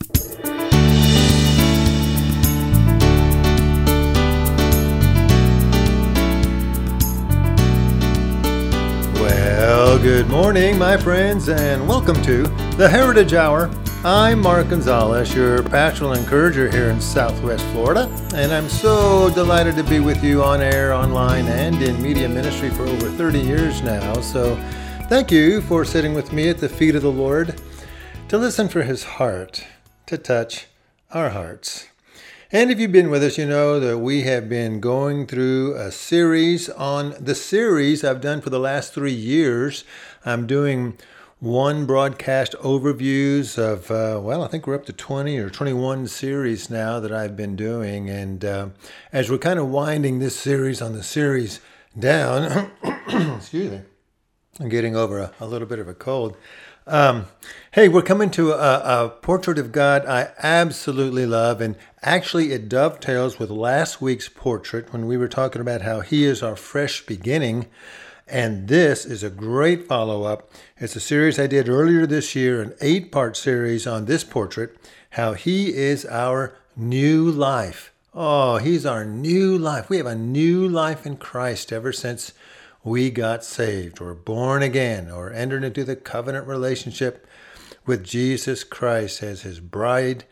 Well, good morning, my friends, and welcome to the Heritage Hour. I'm Mark Gonzalez, your pastoral encourager here in Southwest Florida, and I'm so delighted to be with you on air, online, and in media ministry for over 30 years now. So thank you for sitting with me at the feet of the Lord to listen for His heart to touch our hearts. And if you've been with us, you know that we have been going through a series on the series I've done for the last 3 years. I'm doing one broadcast overviews of, I think we're up to 20 or 21 series now that I've been doing. And as we're kind of winding this series on the series down, excuse me, I'm getting over a little bit of a cold. Hey, we're coming to a portrait of God I absolutely love, and actually it dovetails with last week's portrait when we were talking about how He is our fresh beginning, and this is a great follow-up. It's a series I did earlier this year, an 8-part series on this portrait, how He is our new life. Oh, He's our new life. We have a new life in Christ ever since we got saved or born again or entered into the covenant relationship with Jesus Christ as His bride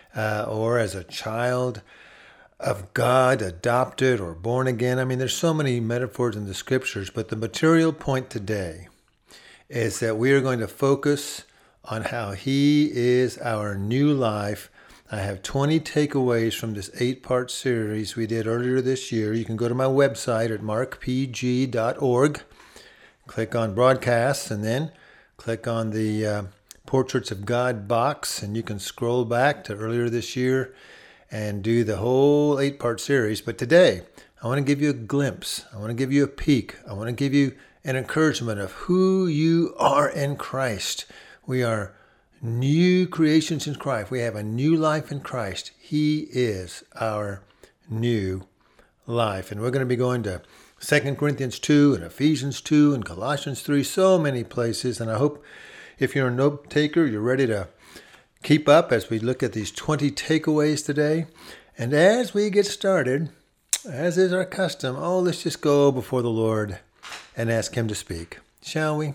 or as a child of God, adopted or born again. I mean, there's so many metaphors in the scriptures, but the material point today is that we are going to focus on how He is our new life. I have 20 takeaways from this 8-part series we did earlier this year. You can go to my website at markpg.org, click on broadcasts, and then click on the Portraits of God box, and you can scroll back to earlier this year and do the whole 8-part series. But today, I want to give you a glimpse. I want to give you a peek. I want to give you an encouragement of who you are in Christ. We are new creations in Christ. We have a new life in Christ. He is our new life. And we're going to be going to 2 Corinthians 2 and Ephesians 2 and Colossians 3, so many places. And I hope if you're a note taker, you're ready to keep up as we look at these 20 takeaways today. And as we get started, as is our custom, let's just go before the Lord and ask Him to speak. Shall we?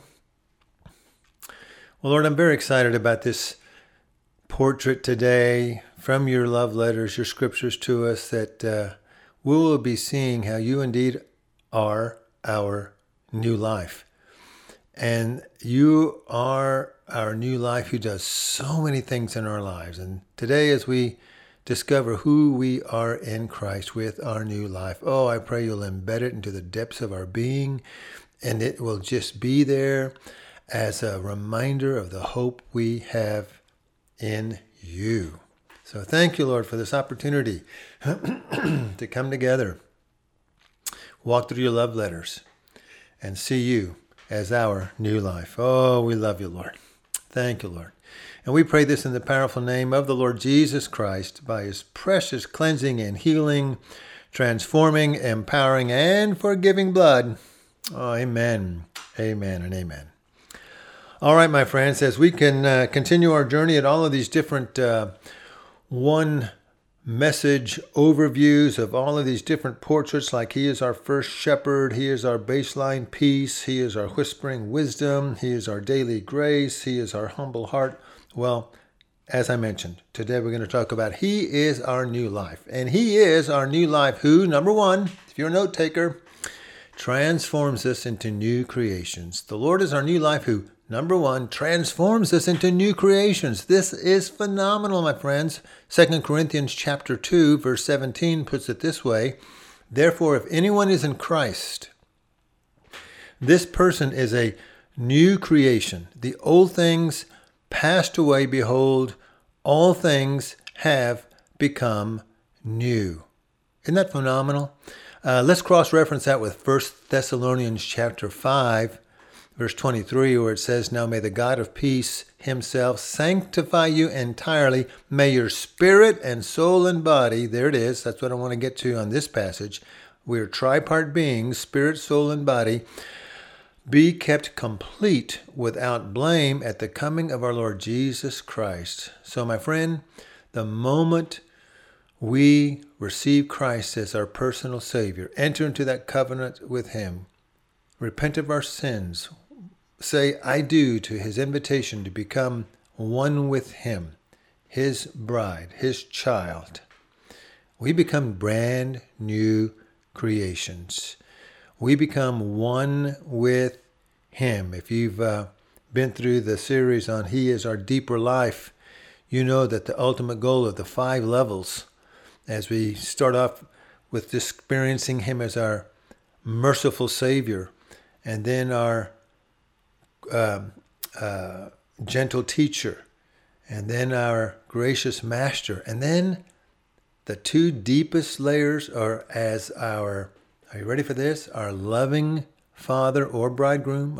Well, Lord, I'm very excited about this portrait today from your love letters, your scriptures to us, that we will be seeing how you indeed are our new life. And you are our new life who does so many things in our lives. And today, as we discover who we are in Christ with our new life, I pray you'll embed it into the depths of our being, and it will just be there as a reminder of the hope we have in you. So thank you, Lord, for this opportunity to come together, walk through your love letters, and see you as our new life. Oh, we love you, Lord. Thank you, Lord. And we pray this in the powerful name of the Lord Jesus Christ, by His precious cleansing and healing, transforming, empowering, and forgiving blood. Oh, amen, amen, and amen. All right, my friends, as we can continue our journey at all of these different one message overviews of all of these different portraits, like He is our first shepherd, He is our baseline peace, He is our whispering wisdom, He is our daily grace, He is our humble heart. Well, as I mentioned, today we're going to talk about He is our new life. And He is our new life who, number one, if you're a note taker, transforms us into new creations. The Lord is our new life who, number one, transforms us into new creations. This is phenomenal, my friends. 2 Corinthians chapter 2, verse 17 puts it this way: therefore, if anyone is in Christ, this person is a new creation. The old things passed away. Behold, all things have become new. Isn't that phenomenal? Let's cross-reference that with 1 Thessalonians chapter 5, verse 23, where it says, now may the God of peace Himself sanctify you entirely. May your spirit and soul and body, there it is, that's what I want to get to on this passage. We're tripart beings, spirit, soul, and body. be kept complete without blame at the coming of our Lord Jesus Christ. So, my friend, the moment we receive Christ as our personal Savior, enter into that covenant with Him, repent of our sins, say I do to His invitation to become one with Him, His bride, His child, we become brand new creations. We become one with Him. If you've been through the series on He is our deeper life, you know that the ultimate goal of the 5 levels, as we start off with experiencing Him as our merciful Savior, and then our gentle teacher, and then our gracious master, and then the 2 deepest layers are as our, are you ready for this? Our loving Father or bridegroom,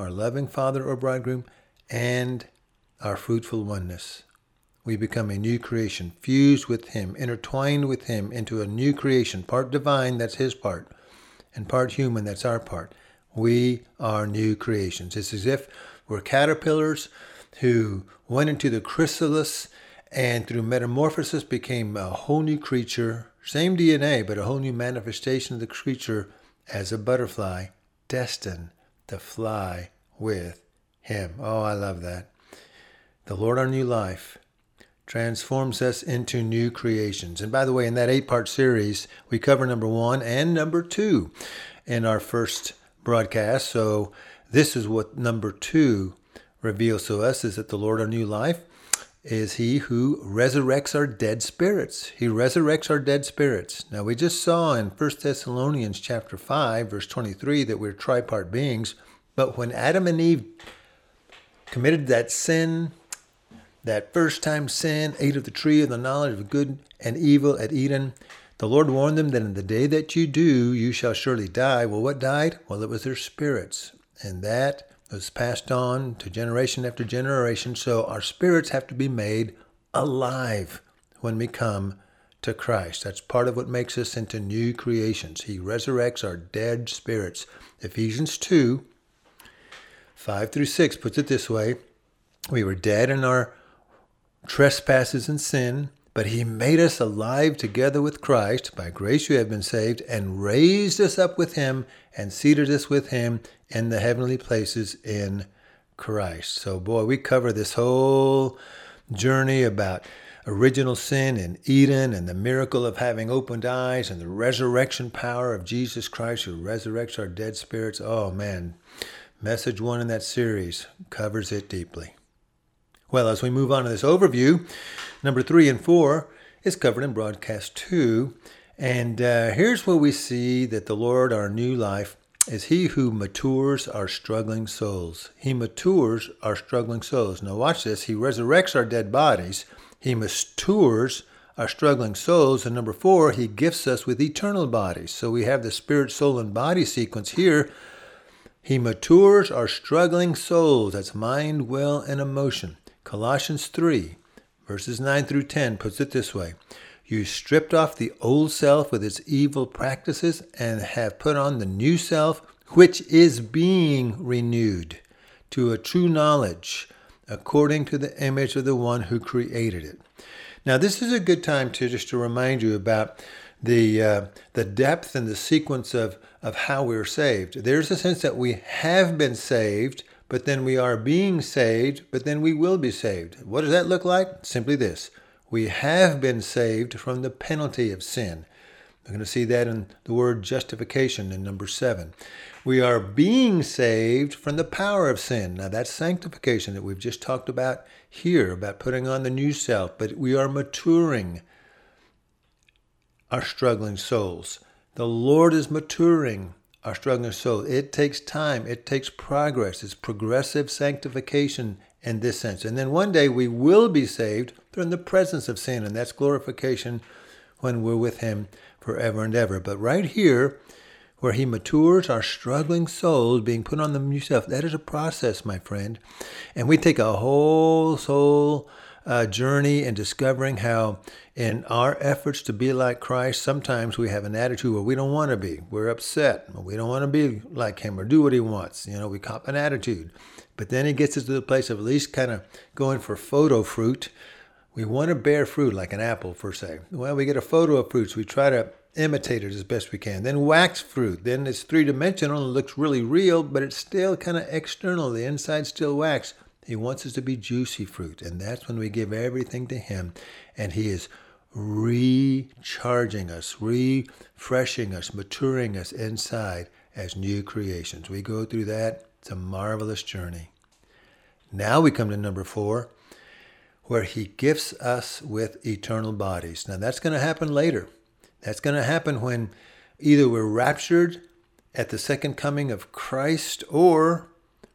and our fruitful oneness. We become a new creation, fused with Him, intertwined with Him into a new creation, part divine, that's His part, and part human, that's our part. We are new creations. It's as if we're caterpillars who went into the chrysalis and through metamorphosis became a whole new creature, same DNA, but a whole new manifestation of the creature as a butterfly, destined to fly with Him. Oh, I love that. The Lord, our new life, transforms us into new creations. And by the way, in that 8-part series, we cover number 1 and number 2 in our first broadcast. So this is what number 2 reveals to us, is that the Lord, our new life, is He who resurrects our dead spirits. He resurrects our dead spirits. Now, we just saw in 1 Thessalonians chapter 5, verse 23, that we're tripart beings. But when Adam and Eve committed that sin, that first-time sin, ate of the tree of the knowledge of good and evil at Eden, the Lord warned them that in the day that you do, you shall surely die. Well, what died? Well, it was their spirits. And that was passed on to generation after generation. So our spirits have to be made alive when we come to Christ. That's part of what makes us into new creations. He resurrects our dead spirits. Ephesians 2, 5 through 6 puts it this way: we were dead in our trespasses and sin, but He made us alive together with Christ. By grace you have been saved, and raised us up with Him, and seated us with Him in the heavenly places in Christ. So boy, we cover this whole journey about original sin in Eden, and the miracle of having opened eyes, and the resurrection power of Jesus Christ who resurrects our dead spirits. Oh man, message 1 in that series covers it deeply. Well, as we move on to this overview, number 3 and 4 is covered in broadcast 2. And here's where we see that the Lord, our new life, is He who matures our struggling souls. He matures our struggling souls. Now watch this. He resurrects our dead bodies. He matures our struggling souls. And number 4, He gifts us with eternal bodies. So we have the spirit, soul, and body sequence here. He matures our struggling souls. That's mind, will, and emotion. Colossians 3, verses 9 through 10 puts it this way: you stripped off the old self with its evil practices and have put on the new self, which is being renewed to a true knowledge according to the image of the one who created it. Now, this is a good time to remind you about the depth and the sequence of how we're saved. There's a sense that we have been saved, but then we are being saved, but then we will be saved. What does that look like? Simply this: we have been saved from the penalty of sin. We're going to see that in the word justification in number 7. We are being saved from the power of sin. Now that's sanctification that we've just talked about here, about putting on the new self. But we are maturing our struggling souls. The Lord is maturing our struggling soul. It takes time. It takes progress. It's progressive sanctification in this sense. And then one day we will be saved from the presence of sin, and that's glorification when we're with Him forever and ever. But right here, where He matures our struggling souls, being put on the new self, that is a process, my friend. And we take a whole soul journey in discovering how in our efforts to be like Christ, sometimes we have an attitude where we don't want to be. We're upset. We don't want to be like him or do what he wants. We cop an attitude. But then he gets us to the place of at least kind of going for photo fruit. We want to bear fruit like an apple, per se. Well, we get a photo of fruits. We try to imitate it as best we can. Then wax fruit. Then it's three-dimensional and looks really real, but it's still kind of external. The inside's still wax. He wants us to be juicy fruit, and that's when we give everything to him, and he is recharging us, refreshing us, maturing us inside as new creations. We go through that. It's a marvelous journey. Now we come to number 4, where he gifts us with eternal bodies. Now that's going to happen later. That's going to happen when either we're raptured at the second coming of Christ, or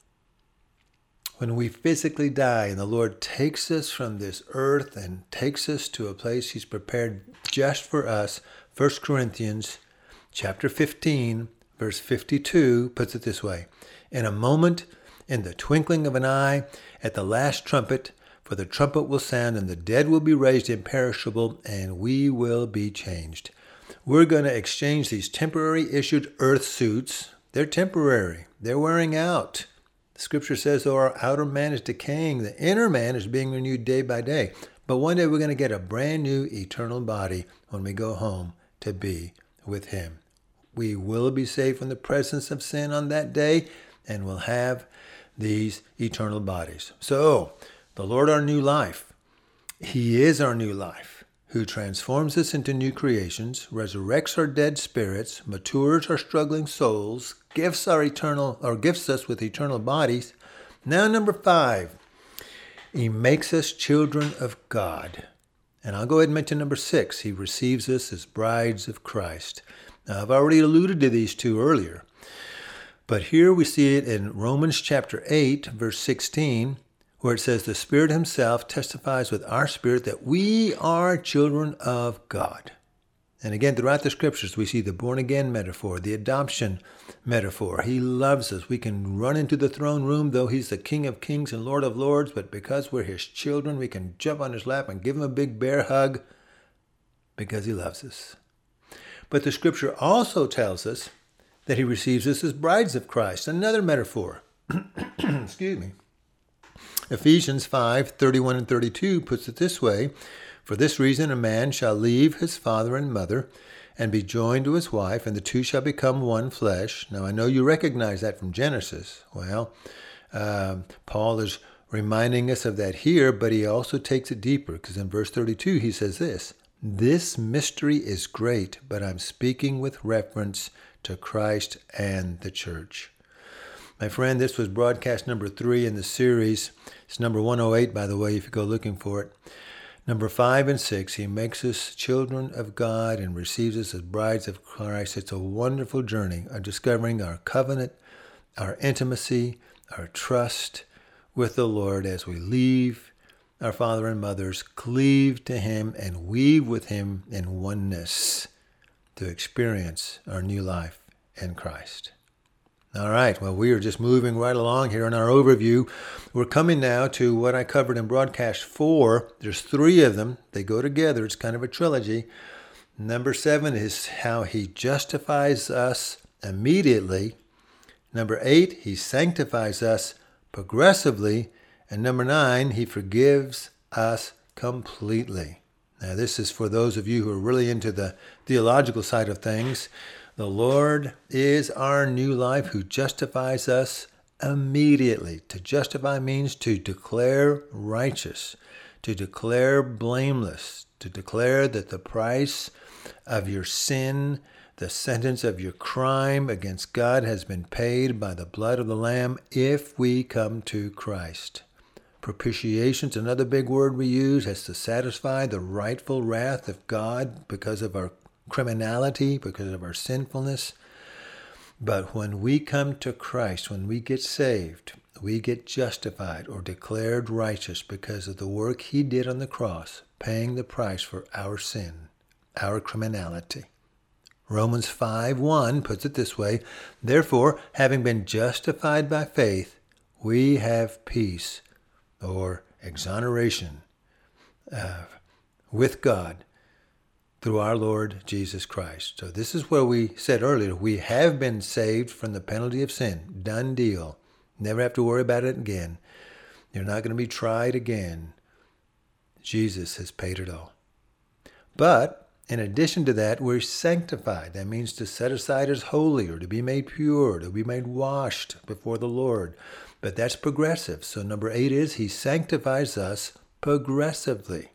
when we physically die and the Lord takes us from this earth and takes us to a place he's prepared just for us. 1 Corinthians chapter 15, verse 52 puts it this way: in a moment, in the twinkling of an eye, at the last trumpet, for the trumpet will sound, and the dead will be raised imperishable, and we will be changed. We're going to exchange these temporary issued earth suits. They're temporary. They're wearing out. The scripture says, though our outer man is decaying, the inner man is being renewed day by day. But one day we're going to get a brand new eternal body when we go home to be with him. We will be saved from the presence of sin on that day, and we'll have these eternal bodies. So, the Lord, our new life, he is our new life, who transforms us into new creations, resurrects our dead spirits, matures our struggling souls, gifts us with eternal bodies. Now, number 5, he makes us children of God. And I'll go ahead and mention number 6. He receives us as brides of Christ. Now, I've already alluded to these two earlier, but here we see it in Romans chapter 8, verse 16, where it says, the Spirit himself testifies with our spirit that we are children of God. And again, throughout the scriptures, we see the born-again metaphor, the adoption metaphor. He loves us. We can run into the throne room, though he's the King of kings and Lord of lords, but because we're his children, we can jump on his lap and give him a big bear hug because he loves us. But the scripture also tells us that he receives us as brides of Christ, another metaphor. Excuse me. Ephesians 5:31 and 32 puts it this way: for this reason a man shall leave his father and mother and be joined to his wife, and the two shall become one flesh. Now I know you recognize that from Genesis. Well, Paul is reminding us of that here, but he also takes it deeper, because in verse 32 he says this mystery is great, but I'm speaking with reference to Christ and the church. My friend, this was broadcast number 3 in the series. It's number 108, by the way, if you go looking for it. Number 5 and 6, he makes us children of God and receives us as brides of Christ. It's a wonderful journey of discovering our covenant, our intimacy, our trust with the Lord as we leave our father and mothers, cleave to him, and weave with him in oneness to experience our new life in Christ. All right, well, we are just moving right along here in our overview. We're coming now to what I covered in broadcast 4. There's 3 of them. They go together. It's kind of a trilogy. Number 7 is how he justifies us immediately. Number 8, he sanctifies us progressively. And number 9, he forgives us completely. Now, this is for those of you who are really into the theological side of things. The Lord is our new life who justifies us immediately. To justify means to declare righteous, to declare blameless, to declare that the price of your sin, the sentence of your crime against God has been paid by the blood of the Lamb if we come to Christ. Propitiation is another big word we use, has to satisfy the rightful wrath of God because of our criminality, because of our sinfulness. But when we come to Christ, when we get saved, we get justified or declared righteous because of the work he did on the cross, paying the price for our sin, our criminality. Romans 5:1 puts it this way: therefore, having been justified by faith, we have peace, or exoneration, with God through our Lord Jesus Christ. So this is where we said earlier, we have been saved from the penalty of sin. Done deal. Never have to worry about it again. You're not going to be tried again. Jesus has paid it all. But in addition to that, we're sanctified. That means to set aside as holy, or to be made pure, to be made washed before the Lord. But that's progressive. So number 8 is he sanctifies us progressively.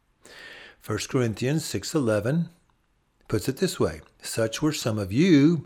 1 Corinthians 6:11 puts it this way. Such were some of you,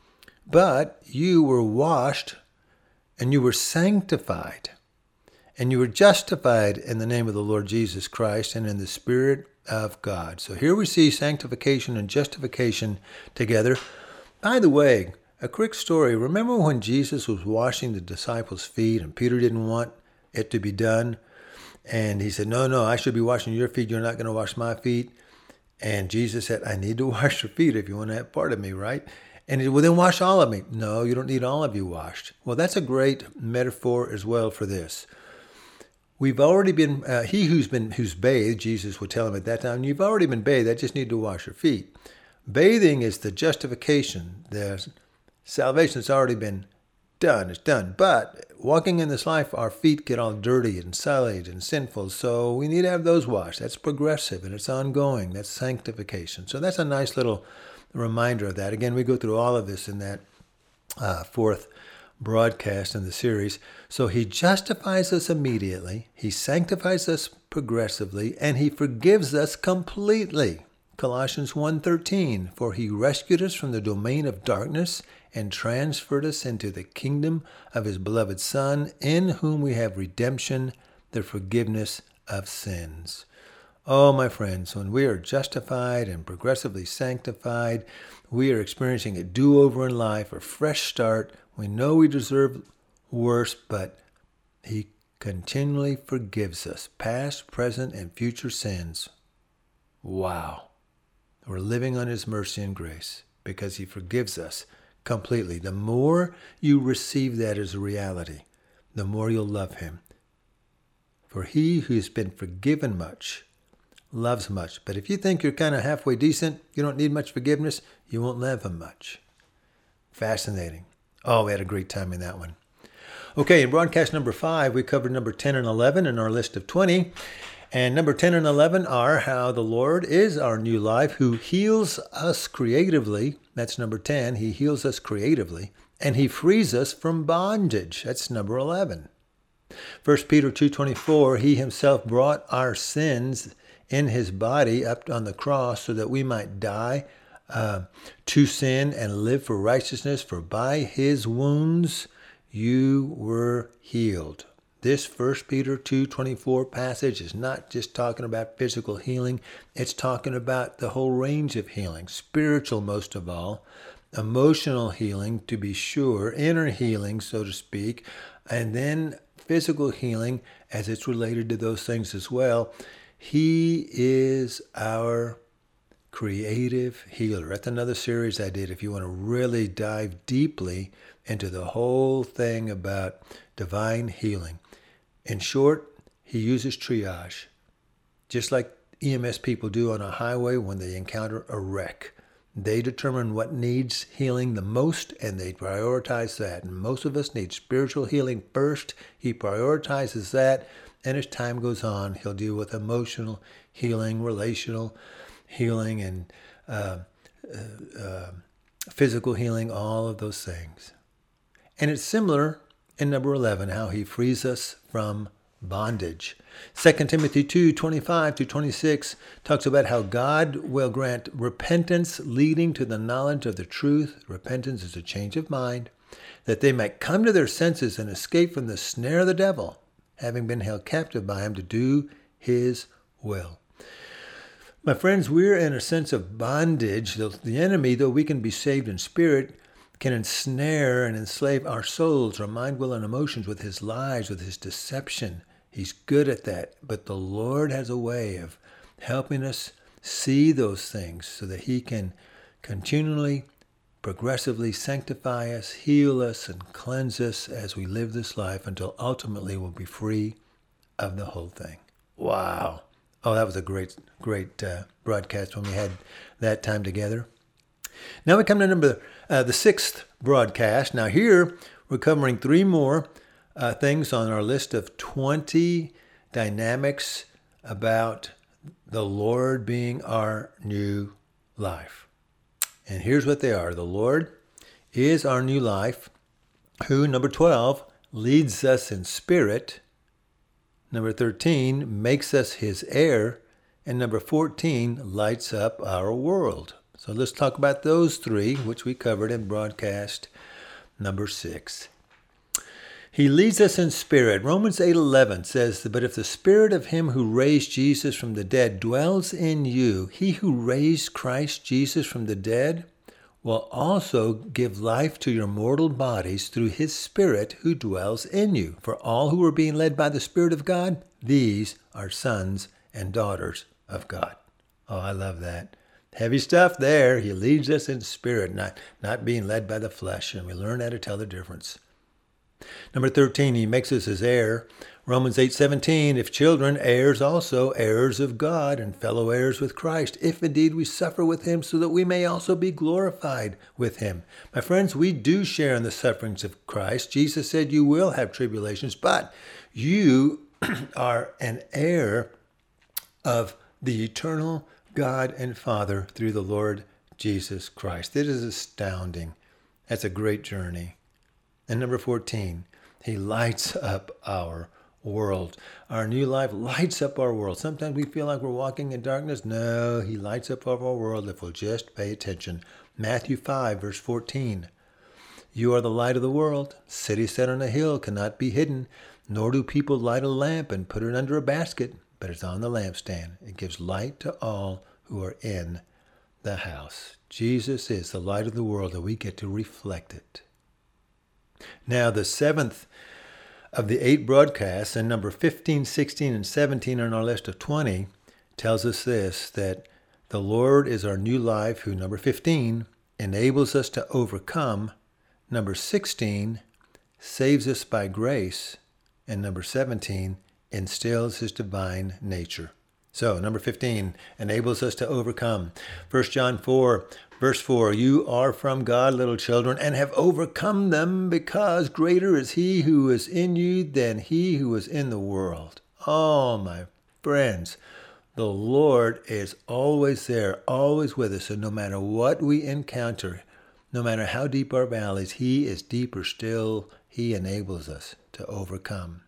but you were washed and you were sanctified and you were justified in the name of the Lord Jesus Christ and in the Spirit of God. So here we see sanctification and justification together. By the way, a quick story. Remember when Jesus was washing the disciples' feet and Peter didn't want it to be done? And he said, no, I should be washing your feet. You're not going to wash my feet. And Jesus said, I need to wash your feet if you want to have part of me, right? And he said, well, then wash all of me. No, you don't need all of you washed. Well, that's a great metaphor as well for this. We've already been, he who's bathed, Jesus would tell him at that time, you've already been bathed, I just need to wash your feet. Bathing is the justification. The salvation has already been done. It's done. But walking in this life, our feet get all dirty and sullied and sinful, so we need to have those washed. That's progressive and it's ongoing. That's sanctification. So that's a nice little reminder of that. Again, we go through all of this in that fourth broadcast in the series. So he justifies us immediately, he sanctifies us progressively, and he forgives us completely. Colossians 1:13, for he rescued us from the domain of darkness and transferred us into the kingdom of his beloved Son, in whom we have redemption, the forgiveness of sins. Oh, my friends, when we are justified and progressively sanctified, we are experiencing a do-over in life, a fresh start. We know we deserve worse, but he continually forgives us, past, present, and future sins. Wow. We're living on his mercy and grace because he forgives us completely. The more you receive that as a reality, the more you'll love him. For he who has been forgiven much loves much. But if you think you're kind of halfway decent, you don't need much forgiveness, you won't love him much. Fascinating. Oh, we had a great time in that one. Okay, in broadcast number 5, we covered number 10 and 11 in our list of 20. And number 10 and 11 are how the Lord is our new life, who heals us creatively. That's number 10. He heals us creatively. And he frees us from bondage. That's number 11. 1 Peter 2:24, he himself brought our sins in his body up on the cross so that we might die to sin and live for righteousness. For by his wounds you were healed. This 1 Peter 2:24 passage is not just talking about physical healing. It's talking about the whole range of healing, spiritual most of all, emotional healing to be sure, inner healing, so to speak, and then physical healing as it's related to those things as well. He is our creative healer. That's another series I did if you want to really dive deeply into the whole thing about divine healing. In short, he uses triage, just like EMS people do on a highway when they encounter a wreck. They determine what needs healing the most, and they prioritize that. And most of us need spiritual healing first. He prioritizes that, and as time goes on, he'll deal with emotional healing, relational healing, and physical healing, all of those things. And it's similar in number 11, how he frees us from bondage. 2 Timothy 2:25-26 talks about how God will grant repentance leading to the knowledge of the truth. Repentance is a change of mind, that they might come to their senses and escape from the snare of the devil, having been held captive by him to do his will. My friends, we're in a sense of bondage. The enemy, though we can be saved in spirit, can ensnare and enslave our souls, our mind, will, and emotions with his lies, with his deception. He's good at that. But the Lord has a way of helping us see those things so that he can continually, progressively sanctify us, heal us, and cleanse us as we live this life until ultimately we'll be free of the whole thing. Wow. Oh, that was a great broadcast when we had that time together. Now we come to the sixth broadcast. Now here we're covering three more things on our list of 20 dynamics about the Lord being our new life. And here's what they are. The Lord is our new life, who, number 12, leads us in spirit. Number 13, makes us his heir. And number 14, lights up our world. So let's talk about those three, which we covered in broadcast number 6. He leads us in spirit. Romans 8:11 says, but if the spirit of him who raised Jesus from the dead dwells in you, he who raised Christ Jesus from the dead will also give life to your mortal bodies through his spirit who dwells in you. For all who are being led by the Spirit of God, these are sons and daughters of God. Oh, I love that. Heavy stuff there. He leads us in spirit, not being led by the flesh. And we learn how to tell the difference. Number 13, he makes us his heir. Romans 8:17, if children, heirs also, heirs of God and fellow heirs with Christ, if indeed we suffer with him so that we may also be glorified with him. My friends, we do share in the sufferings of Christ. Jesus said you will have tribulations, but you are an heir of the eternal God and Father through the Lord Jesus Christ. It is astounding. That's a great journey. And number 14, he lights up our world. Our new life lights up our world. Sometimes we feel like we're walking in darkness. No, he lights up our world if we'll just pay attention. Matthew 5, verse 14. You are the light of the world. City set on a hill cannot be hidden, nor do people light a lamp and put it under a basket, but it's on the lampstand. It gives light to all who are in the house. Jesus is the light of the world, and we get to reflect it. Now, the seventh of the 8 broadcasts, and number 15, 16, and 17 on our list of 20, tells us this, that the Lord is our new life, who, number 15, enables us to overcome. Number 16, saves us by grace. And number 17, instills his divine nature. So, number 15, enables us to overcome. 1 John 4, verse 4, you are from God, little children, and have overcome them, because greater is he who is in you than he who is in the world. Oh, my friends, the Lord is always there, always with us. And no matter what we encounter, no matter how deep our valleys, he is deeper still. He enables us to overcome.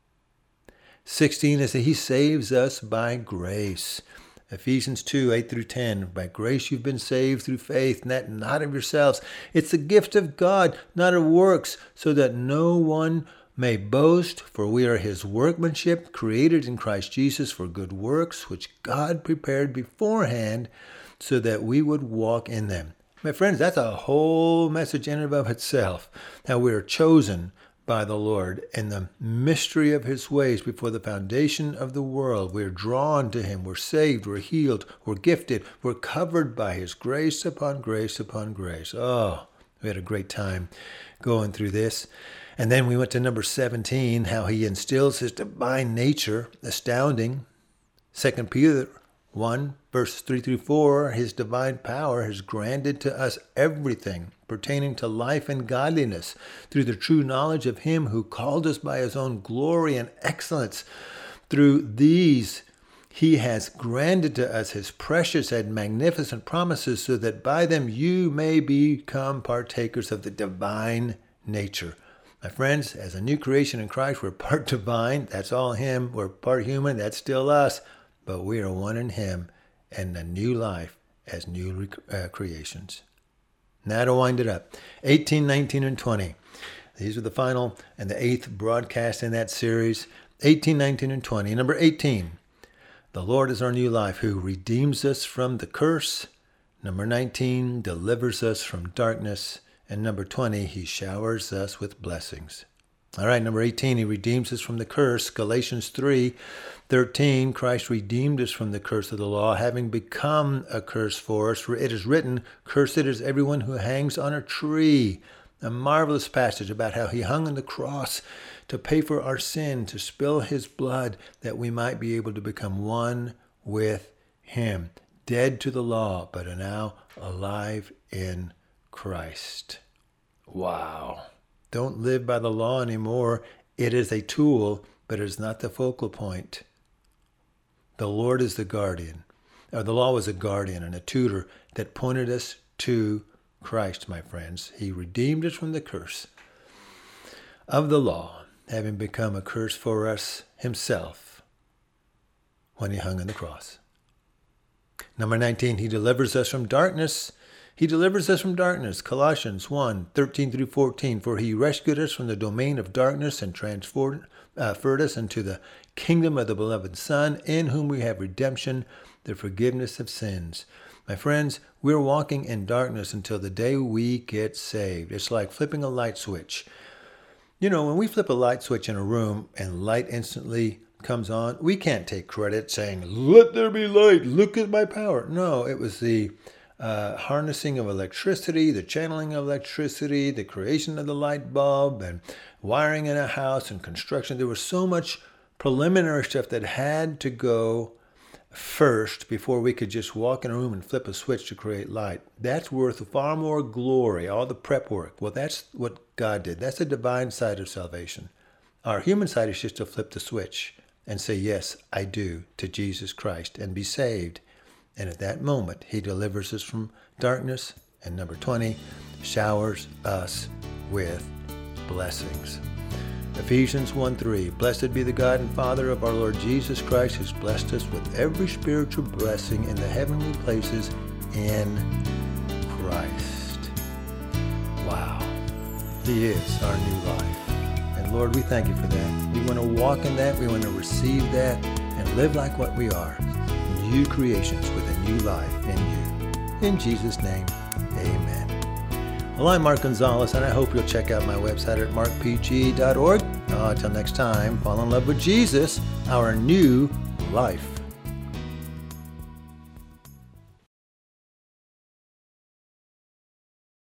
16 is that he saves us by grace. Ephesians 2, 8 through 10. By grace you've been saved through faith, and that not of yourselves. It's the gift of God, not of works, so that no one may boast. For we are his workmanship, created in Christ Jesus for good works, which God prepared beforehand so that we would walk in them. My friends, that's a whole message in and of itself. How we are chosen by the Lord in the mystery of his ways before the foundation of the world. We're drawn to him. We're saved. We're healed. We're gifted. We're covered by his grace upon grace upon grace. Oh, we had a great time going through this. And then we went to number 17, how he instills his divine nature. Astounding. 2 Peter 1, verses 3 through 4, his divine power has granted to us everything pertaining to life and godliness through the true knowledge of him who called us by his own glory and excellence. Through these, he has granted to us his precious and magnificent promises so that by them you may become partakers of the divine nature. My friends, as a new creation in Christ, we're part divine. That's all him. We're part human. That's still us. But we are one in him and a new life as new creations. Now to wind it up, 18, 19, and 20. These are the final and the 8th broadcast in that series, 18, 19, and 20. Number 18, the Lord is our new life, who redeems us from the curse. Number 19, delivers us from darkness. And number 20, he showers us with blessings. All right, number 18, he redeems us from the curse. Galatians 3:13, Christ redeemed us from the curse of the law, having become a curse for us. For it is written, cursed is everyone who hangs on a tree. A marvelous passage about how he hung on the cross to pay for our sin, to spill his blood, that we might be able to become one with him, dead to the law, but are now alive in Christ. Wow. Don't live by the law anymore. It is a tool, but it is not the focal point. The Lord is the guardian. The law was a guardian and a tutor that pointed us to Christ, my friends. He redeemed us from the curse of the law, having become a curse for us himself when he hung on the cross. Number 19, he delivers us from darkness. He delivers us from darkness. Colossians 1:13-14. For he rescued us from the domain of darkness and transferred us into the kingdom of the beloved Son, in whom we have redemption, the forgiveness of sins. My friends, we're walking in darkness until the day we get saved. It's like flipping a light switch. You know, when we flip a light switch in a room and light instantly comes on, we can't take credit saying, "Let there be light, look at my power." No, it was the harnessing of electricity, the channeling of electricity, the creation of the light bulb, and wiring in a house and construction. There was so much preliminary stuff that had to go first before we could just walk in a room and flip a switch to create light. That's worth far more glory, all the prep work. Well, that's what God did. That's the divine side of salvation. Our human side is just to flip the switch and say, "Yes, I do," to Jesus Christ and be saved. And at that moment, he delivers us from darkness. And number 20, showers us with blessings. Ephesians 1:3, Blessed be the God and Father of our Lord Jesus Christ, who's blessed us with every spiritual blessing in the heavenly places in Christ. Wow. He is our new life. And Lord, we thank you for that. We want to walk in that. We want to receive that and live like what we are. New creations with a new life in you. In Jesus' name, amen. Well, I'm Mark Gonzalez, and I hope you'll check out my website at markpg.org. Until next time, fall in love with Jesus, our new life.